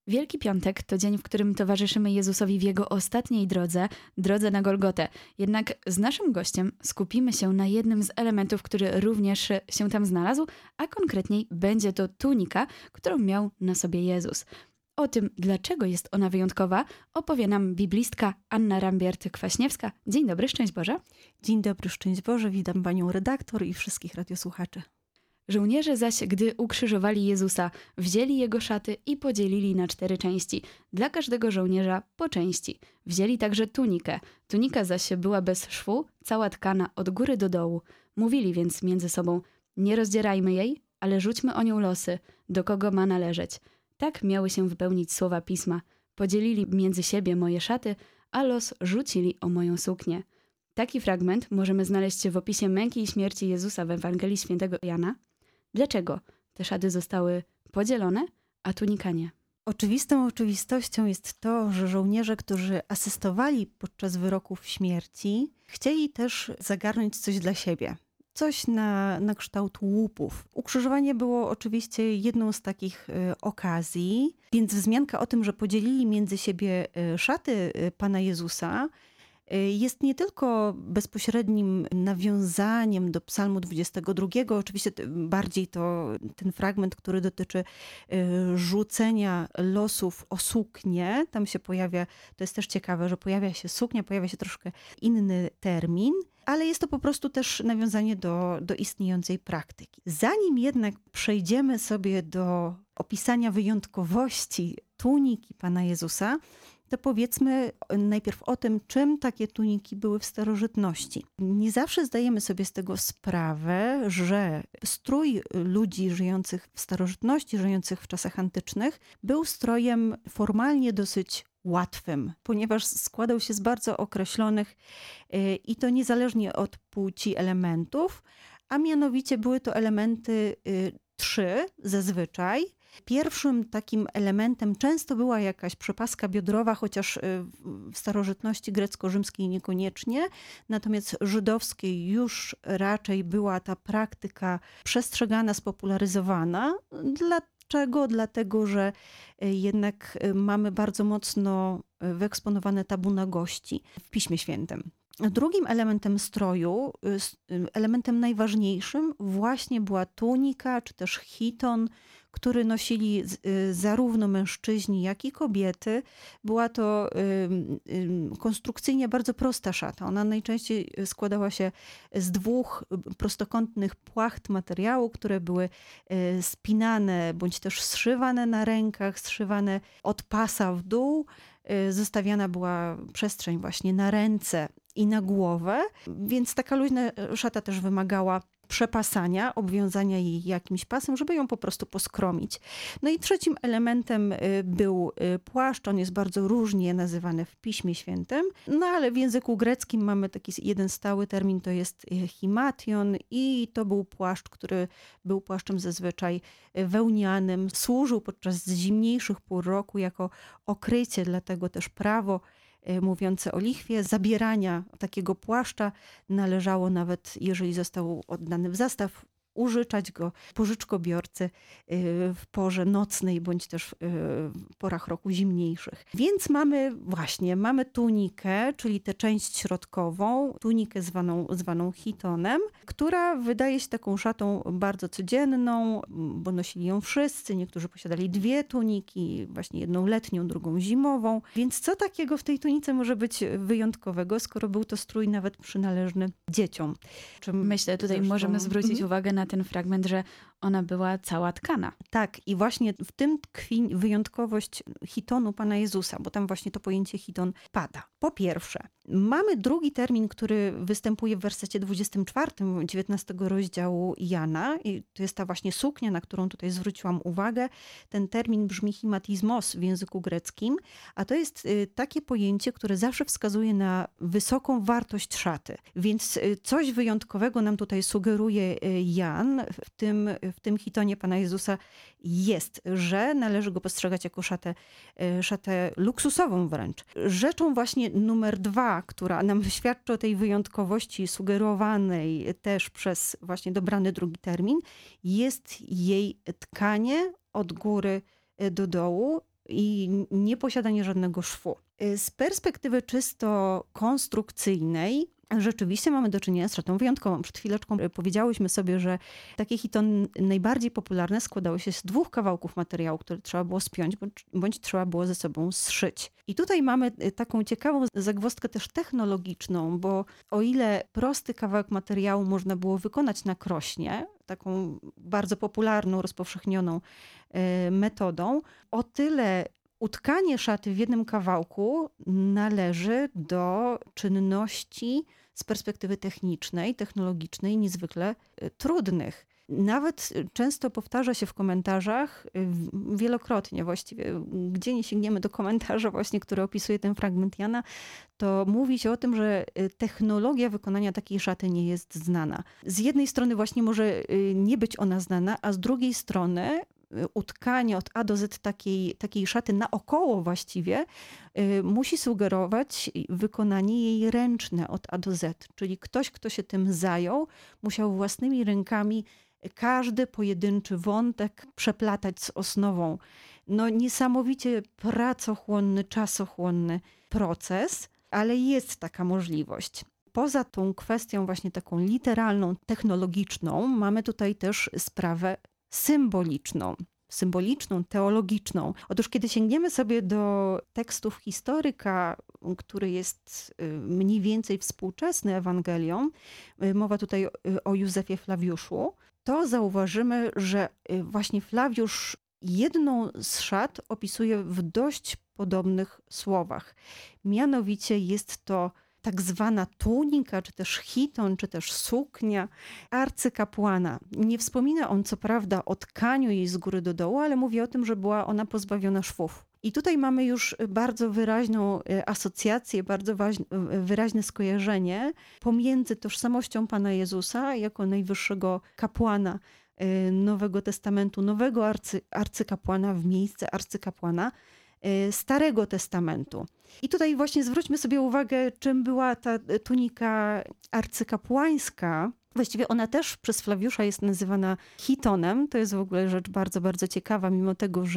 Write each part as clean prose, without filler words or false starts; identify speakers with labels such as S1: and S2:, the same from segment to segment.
S1: Wielki Piątek to dzień, w którym towarzyszymy Jezusowi w Jego ostatniej drodze na Golgotę. Jednak z naszym gościem skupimy się na jednym z elementów, który również się tam znalazł, a konkretniej będzie to tunika, którą miał na sobie Jezus. O tym, dlaczego jest ona wyjątkowa, opowie nam biblistka Anna Rambiert-Kwaśniewska. Dzień dobry, szczęść Boże.
S2: Dzień dobry, szczęść Boże, witam panią redaktor i wszystkich radiosłuchaczy.
S1: Żołnierze zaś, gdy ukrzyżowali Jezusa, wzięli jego szaty i podzielili na 4 części. Dla każdego żołnierza po części. Wzięli także tunikę. Tunika zaś była bez szwu, cała tkana od góry do dołu. Mówili więc między sobą: nie rozdzierajmy jej, ale rzućmy o nią losy, do kogo ma należeć. Tak miały się wypełnić słowa Pisma. Podzielili między siebie moje szaty, a los rzucili o moją suknię. Taki fragment możemy znaleźć w opisie męki i śmierci Jezusa w Ewangelii Świętego Jana. Dlaczego te szaty zostały podzielone, a tunika nie?
S2: Oczywistą oczywistością jest to, że żołnierze, którzy asystowali podczas wyroków śmierci, chcieli też zagarnąć coś dla siebie. Coś na kształt łupów. Ukrzyżowanie było oczywiście jedną z takich okazji, więc wzmianka o tym, że podzielili między siebie szaty Pana Jezusa, jest nie tylko bezpośrednim nawiązaniem do Psalmu 22, oczywiście bardziej to ten fragment, który dotyczy rzucenia losów o suknię. Tam się pojawia, to jest też ciekawe, że pojawia się suknia, pojawia się troszkę inny termin, ale jest to po prostu też nawiązanie do istniejącej praktyki. Zanim jednak przejdziemy sobie do opisania wyjątkowości tuniki Pana Jezusa, to powiedzmy najpierw o tym, czym takie tuniki były w starożytności. Nie zawsze zdajemy sobie z tego sprawę, że strój ludzi żyjących w starożytności, żyjących w czasach antycznych, był strojem formalnie dosyć łatwym, ponieważ składał się z bardzo określonych i to niezależnie od płci elementów, a mianowicie były to elementy 3 zazwyczaj. Pierwszym takim elementem często była jakaś przepaska biodrowa, chociaż w starożytności grecko-rzymskiej niekoniecznie, natomiast żydowskiej już raczej była ta praktyka przestrzegana, spopularyzowana. Dlaczego? Dlatego, że jednak mamy bardzo mocno wyeksponowane tabu nagości w Piśmie Świętym. Drugim elementem stroju, elementem najważniejszym właśnie była tunika, czy też chiton, który nosili zarówno mężczyźni, jak i kobiety. Była to konstrukcyjnie bardzo prosta szata. Ona najczęściej składała się z 2 prostokątnych płacht materiału, które były spinane bądź też zszywane na rękach, zszywane od pasa w dół. Zostawiana była przestrzeń właśnie na ręce i na głowę, więc taka luźna szata też wymagała przepasania, obwiązania jej jakimś pasem, żeby ją po prostu poskromić. No i trzecim elementem był płaszcz. On jest bardzo różnie nazywany w Piśmie Świętym, no ale w języku greckim mamy taki jeden stały termin, to jest himation i to był płaszcz, który był płaszczem zazwyczaj wełnianym. Służył podczas zimniejszych pór roku jako okrycie, dlatego też prawo mówiące o lichwie, zabierania takiego płaszcza należało nawet, jeżeli został oddany w zastaw, użyczać go pożyczkobiorcy w porze nocnej bądź też w porach roku zimniejszych. Więc mamy tunikę, czyli tę część środkową, tunikę zwaną chitonem, która wydaje się taką szatą bardzo codzienną, bo nosili ją wszyscy. Niektórzy posiadali 2 tuniki, właśnie jedną letnią, drugą zimową. Więc co takiego w tej tunice może być wyjątkowego, skoro był to strój nawet przynależny dzieciom?
S1: Myślę, tutaj możemy zwrócić uwagę na ten fragment, że ona była cała tkana.
S2: Tak, i właśnie w tym tkwi wyjątkowość chitonu Pana Jezusa, bo tam właśnie to pojęcie chiton pada. Po pierwsze, mamy drugi termin, który występuje w wersecie 24 19 rozdziału Jana. I to jest ta właśnie suknia, na którą tutaj zwróciłam uwagę. Ten termin brzmi himatizmos w języku greckim, a to jest takie pojęcie, które zawsze wskazuje na wysoką wartość szaty. Więc coś wyjątkowego nam tutaj sugeruje Jan w tym chitonie Pana Jezusa jest, że należy go postrzegać jako szatę luksusową wręcz. Rzeczą właśnie numer 2, która nam świadczy o tej wyjątkowości sugerowanej też przez właśnie dobrany drugi termin, jest jej tkanie od góry do dołu i nieposiadanie żadnego szwu. Z perspektywy czysto konstrukcyjnej rzeczywiście mamy do czynienia z szatą wyjątkową. Przed chwileczką powiedziałyśmy sobie, że takie hitony najbardziej popularne składały się z 2 kawałków materiału, które trzeba było spiąć, bądź trzeba było ze sobą zszyć. I tutaj mamy taką ciekawą zagwozdkę też technologiczną, bo o ile prosty kawałek materiału można było wykonać na krośnie, taką bardzo popularną, rozpowszechnioną metodą, o tyle utkanie szaty w jednym kawałku należy do czynności z perspektywy technicznej, technologicznej niezwykle trudnych. Nawet często powtarza się w komentarzach, wielokrotnie właściwie, gdzie nie sięgniemy do komentarza właśnie, który opisuje ten fragment Jana, to mówi się o tym, że technologia wykonania takiej szaty nie jest znana. Z jednej strony właśnie może nie być ona znana, a z drugiej strony utkanie od A do Z takiej szaty naokoło właściwie musi sugerować wykonanie jej ręczne od A do Z. Czyli ktoś, kto się tym zajął, musiał własnymi rękami każdy pojedynczy wątek przeplatać z osnową. No niesamowicie pracochłonny, czasochłonny proces, ale jest taka możliwość. Poza tą kwestią właśnie taką literalną, technologiczną, mamy tutaj też sprawę symboliczną, teologiczną. Otóż kiedy sięgniemy sobie do tekstów historyka, który jest mniej więcej współczesny Ewangeliom, mowa tutaj o Józefie Flawiuszu, to zauważymy, że właśnie Flawiusz jedną z szat opisuje w dość podobnych słowach. Mianowicie jest to tak zwana tunika, czy też chiton, czy też suknia arcykapłana. Nie wspomina on co prawda o tkaniu jej z góry do dołu, ale mówi o tym, że była ona pozbawiona szwów. I tutaj mamy już bardzo wyraźną asocjację, bardzo wyraźne skojarzenie pomiędzy tożsamością Pana Jezusa jako najwyższego kapłana Nowego Testamentu, nowego arcykapłana w miejsce arcykapłana Starego Testamentu. I tutaj właśnie zwróćmy sobie uwagę, czym była ta tunika arcykapłańska. Właściwie ona też przez Flawiusza jest nazywana chitonem. To jest w ogóle rzecz bardzo, bardzo ciekawa, mimo tego,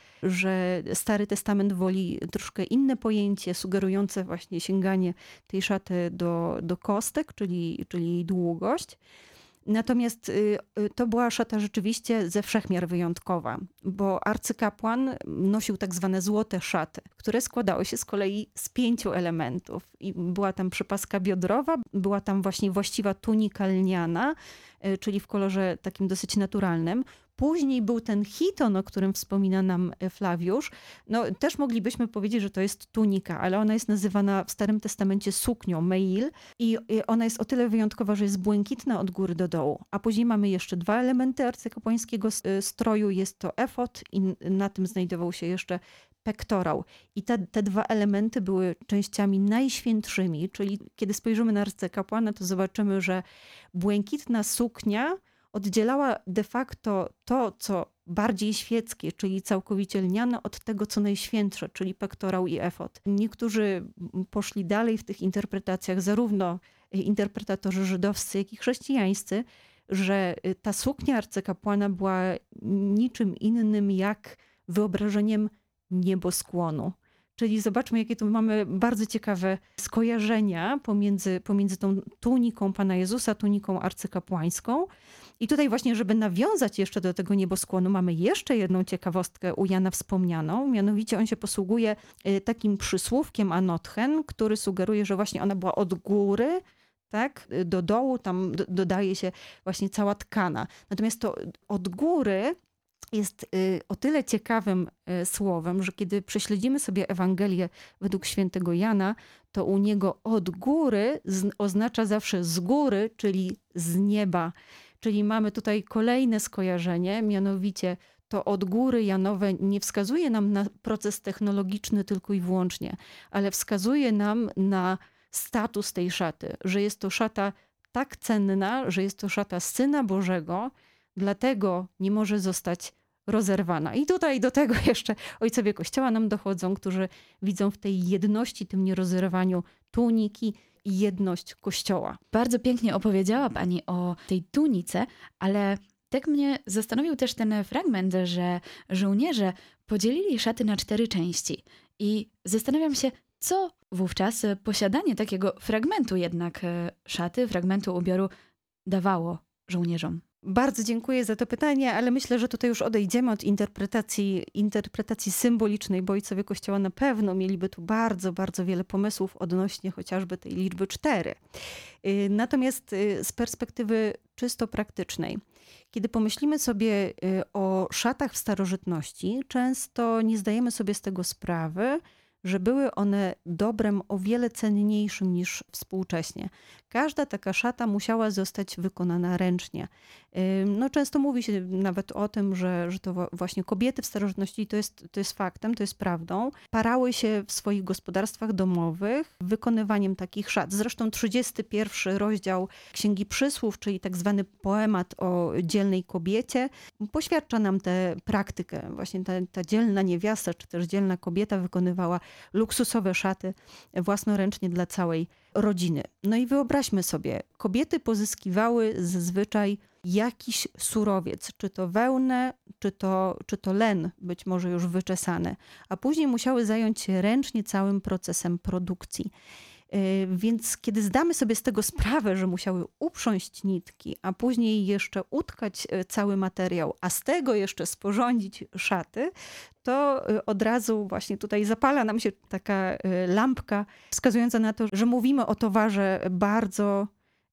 S2: że Stary Testament woli troszkę inne pojęcie, sugerujące właśnie sięganie tej szaty do kostek, czyli jej długość. Natomiast to była szata rzeczywiście ze wszechmiar wyjątkowa, bo arcykapłan nosił tak zwane złote szaty, które składały się z kolei z 5 elementów. I była tam przypaska biodrowa, była tam właśnie właściwa tunika lniana, czyli w kolorze takim dosyć naturalnym. Później był ten chiton, o którym wspomina nam Flawiusz. No, też moglibyśmy powiedzieć, że to jest tunika, ale ona jest nazywana w Starym Testamencie suknią, meil, i ona jest o tyle wyjątkowa, że jest błękitna od góry do dołu. A później mamy jeszcze 2 elementy arcykapłańskiego stroju. Jest to efod i na tym znajdował się jeszcze pektorał. I te 2 elementy były częściami najświętszymi, czyli kiedy spojrzymy na arcykapłana, to zobaczymy, że błękitna suknia oddzielała de facto to, co bardziej świeckie, czyli całkowicie lniane, od tego, co najświętsze, czyli pektorał i efod. Niektórzy poszli dalej w tych interpretacjach, zarówno interpretatorzy żydowscy, jak i chrześcijańscy, że ta suknia arcykapłana była niczym innym jak wyobrażeniem nieboskłonu. Czyli zobaczmy, jakie tu mamy bardzo ciekawe skojarzenia pomiędzy tą tuniką Pana Jezusa, tuniką arcykapłańską. I tutaj właśnie, żeby nawiązać jeszcze do tego nieboskłonu, mamy jeszcze jedną ciekawostkę u Jana wspomnianą. Mianowicie on się posługuje takim przysłówkiem anotchen, który sugeruje, że właśnie ona była od góry, tak, do dołu, tam dodaje się właśnie cała tkana. Natomiast to od góry jest o tyle ciekawym słowem, że kiedy prześledzimy sobie Ewangelię według świętego Jana, to u niego od góry oznacza zawsze z góry, czyli z nieba. Czyli mamy tutaj kolejne skojarzenie, mianowicie to od góry Janowe nie wskazuje nam na proces technologiczny tylko i wyłącznie, ale wskazuje nam na status tej szaty, że jest to szata tak cenna, że jest to szata Syna Bożego, dlatego nie może zostać rozerwana. I tutaj do tego jeszcze ojcowie Kościoła nam dochodzą, którzy widzą w tej jedności, tym nierozerwaniu tuniki i jedność Kościoła.
S1: Bardzo pięknie opowiedziała Pani o tej tunice, ale tak mnie zastanowił też ten fragment, że żołnierze podzielili szaty na 4 części i zastanawiam się, co wówczas posiadanie takiego fragmentu jednak szaty, fragmentu ubioru dawało żołnierzom.
S2: Bardzo dziękuję za to pytanie, ale myślę, że tutaj już odejdziemy od interpretacji symbolicznej, bo ojcowie Kościoła na pewno mieliby tu bardzo, bardzo wiele pomysłów odnośnie chociażby tej liczby 4. Natomiast z perspektywy czysto praktycznej, kiedy pomyślimy sobie o szatach w starożytności, często nie zdajemy sobie z tego sprawy, że były one dobrem o wiele cenniejszym niż współcześnie. Każda taka szata musiała zostać wykonana ręcznie. No, często mówi się nawet o tym, że to właśnie kobiety w starożytności, to jest faktem, to jest prawdą, parały się w swoich gospodarstwach domowych wykonywaniem takich szat. Zresztą 31 rozdział Księgi Przysłów, czyli tak zwany poemat o dzielnej kobiecie, poświadcza nam tę praktykę. Właśnie ta dzielna niewiasta, czy też dzielna kobieta wykonywała luksusowe szaty własnoręcznie dla całej rodziny. No i wyobraźmy sobie, kobiety pozyskiwały zazwyczaj jakiś surowiec, czy to wełnę, czy to len, być może już wyczesany, a później musiały zająć się ręcznie całym procesem produkcji. Więc kiedy zdamy sobie z tego sprawę, że musiały uprząść nitki, a później jeszcze utkać cały materiał, a z tego jeszcze sporządzić szaty, to od razu właśnie tutaj zapala nam się taka lampka wskazująca na to, że mówimy o towarze bardzo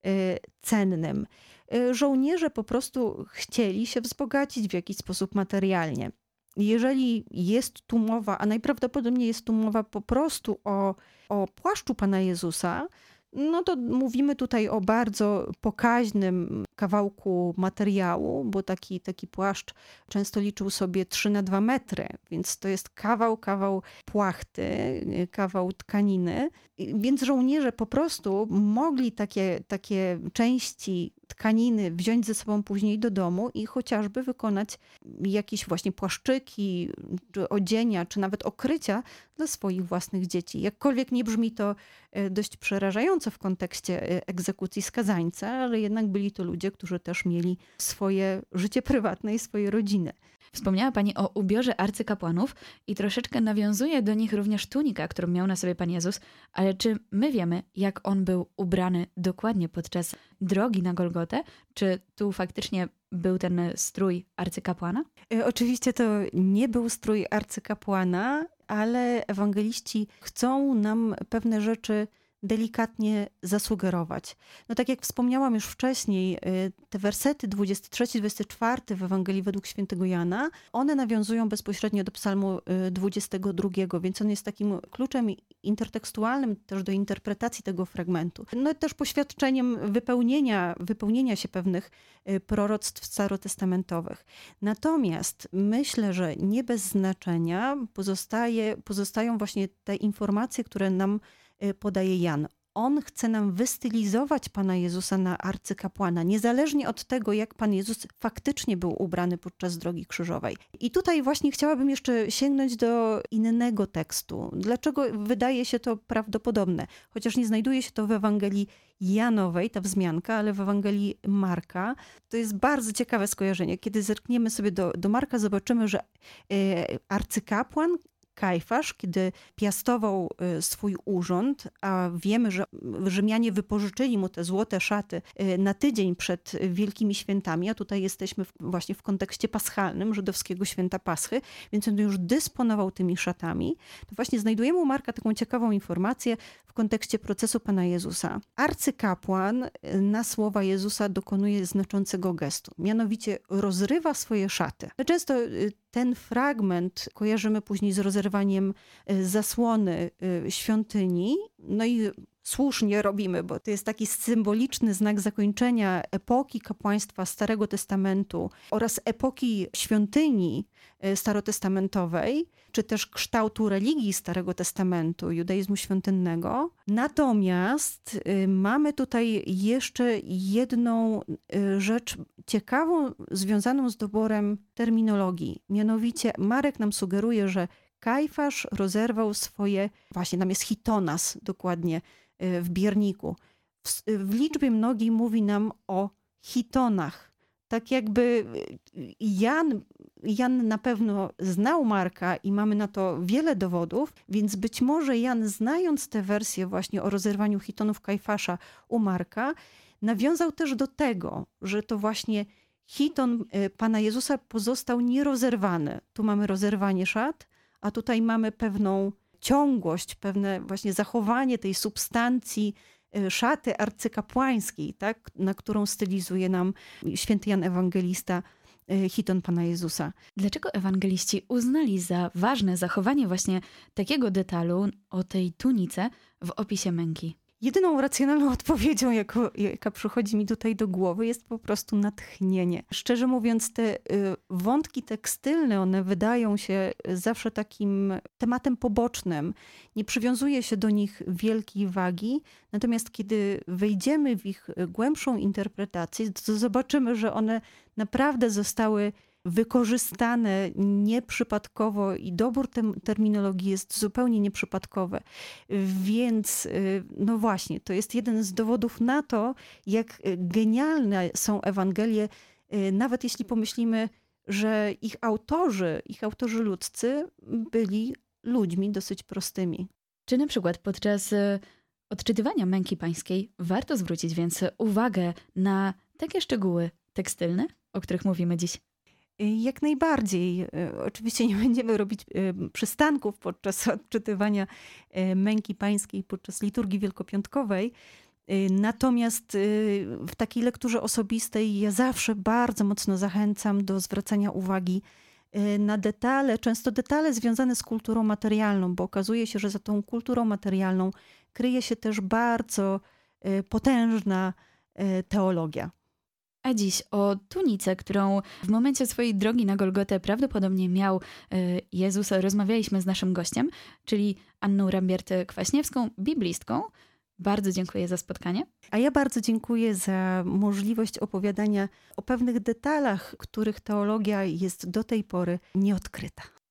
S2: cennym. Żołnierze po prostu chcieli się wzbogacić w jakiś sposób materialnie. Jeżeli jest tu mowa, a najprawdopodobniej jest tu mowa po prostu o płaszczu Pana Jezusa, no to mówimy tutaj o bardzo pokaźnym kawałku materiału, bo taki płaszcz często liczył sobie 3x2 metry, więc to jest kawał płachty, kawał tkaniny. Więc żołnierze po prostu mogli takie części tkaniny wziąć ze sobą później do domu i chociażby wykonać jakieś właśnie płaszczyki, czy odzienia, czy nawet okrycia dla swoich własnych dzieci. Jakkolwiek nie brzmi to dość przerażająco w kontekście egzekucji skazańca, ale jednak byli to ludzie, którzy też mieli swoje życie prywatne i swoje rodziny.
S1: Wspomniała Pani o ubiorze arcykapłanów i troszeczkę nawiązuje do nich również tunika, którą miał na sobie Pan Jezus, ale czy my wiemy, jak on był ubrany dokładnie podczas drogi na Golgotę? Czy tu faktycznie był ten strój arcykapłana?
S2: Oczywiście to nie był strój arcykapłana, ale ewangeliści chcą nam pewne rzeczy delikatnie zasugerować. No tak jak wspomniałam już wcześniej, te wersety 23-24 w Ewangelii według świętego Jana, one nawiązują bezpośrednio do psalmu 22, więc on jest takim kluczem intertekstualnym też do interpretacji tego fragmentu. No też poświadczeniem wypełnienia się pewnych proroctw starotestamentowych. Natomiast myślę, że nie bez znaczenia pozostają właśnie te informacje, które nam podaje Jan. On chce nam wystylizować Pana Jezusa na arcykapłana, niezależnie od tego, jak Pan Jezus faktycznie był ubrany podczas drogi krzyżowej. I tutaj właśnie chciałabym jeszcze sięgnąć do innego tekstu. Dlaczego wydaje się to prawdopodobne? Chociaż nie znajduje się to w Ewangelii Janowej, ta wzmianka, ale w Ewangelii Marka. To jest bardzo ciekawe skojarzenie. Kiedy zerkniemy sobie do Marka, zobaczymy, że arcykapłan Kajfasz, kiedy piastował swój urząd, a wiemy, że Rzymianie wypożyczyli mu te złote szaty na tydzień przed Wielkimi Świętami, a tutaj jesteśmy właśnie w kontekście paschalnym, żydowskiego święta Paschy, więc on już dysponował tymi szatami. To właśnie znajdujemy u Marka taką ciekawą informację w kontekście procesu Pana Jezusa. Arcykapłan na słowa Jezusa dokonuje znaczącego gestu, mianowicie rozrywa swoje szaty. Często ten fragment kojarzymy później z rozerwaniem zasłony świątyni, no i słusznie robimy, bo to jest taki symboliczny znak zakończenia epoki kapłaństwa Starego Testamentu oraz epoki świątyni starotestamentowej, czy też kształtu religii Starego Testamentu, judaizmu świątynnego. Natomiast mamy tutaj jeszcze jedną rzecz ciekawą związaną z doborem terminologii. Mianowicie Marek nam sugeruje, że Kajfasz rozerwał swoje, właśnie tam jest hitonas dokładnie w bierniku. W liczbie mnogiej mówi nam o hitonach. Tak jakby Jan na pewno znał Marka i mamy na to wiele dowodów, więc być może Jan, znając tę wersję właśnie o rozerwaniu chitonów Kajfasza u Marka, nawiązał też do tego, że to właśnie chiton Pana Jezusa pozostał nierozerwany. Tu mamy rozerwanie szat, a tutaj mamy pewną ciągłość, pewne właśnie zachowanie tej substancji szaty arcykapłańskiej, tak, na którą stylizuje nam święty Jan Ewangelista chiton Pana Jezusa.
S1: Dlaczego ewangeliści uznali za ważne zachowanie właśnie takiego detalu o tej tunice w opisie męki?
S2: Jedyną racjonalną odpowiedzią, jaka przychodzi mi tutaj do głowy, jest po prostu natchnienie. Szczerze mówiąc, te wątki tekstylne, one wydają się zawsze takim tematem pobocznym. Nie przywiązuje się do nich wielkiej wagi, natomiast kiedy wejdziemy w ich głębszą interpretację, to zobaczymy, że one naprawdę zostały wykorzystane nieprzypadkowo i dobór terminologii jest zupełnie nieprzypadkowy. Więc no właśnie, to jest jeden z dowodów na to, jak genialne są Ewangelie, nawet jeśli pomyślimy, że ich autorzy ludzcy byli ludźmi dosyć prostymi.
S1: Czy na przykład podczas odczytywania męki pańskiej warto zwrócić więc uwagę na takie szczegóły tekstylne, o których mówimy dziś?
S2: Jak najbardziej. Oczywiście nie będziemy robić przystanków podczas odczytywania męki pańskiej, podczas liturgii wielkopiątkowej. Natomiast w takiej lekturze osobistej ja zawsze bardzo mocno zachęcam do zwracania uwagi na detale, często detale związane z kulturą materialną, bo okazuje się, że za tą kulturą materialną kryje się też bardzo potężna teologia.
S1: A dziś o tunice, którą w momencie swojej drogi na Golgotę prawdopodobnie miał Jezus, rozmawialiśmy z naszym gościem, czyli Anną Rambert-Kwaśniewską, biblistką. Bardzo dziękuję za spotkanie.
S2: A ja bardzo dziękuję za możliwość opowiadania o pewnych detalach, których teologia jest do tej pory nieodkryta.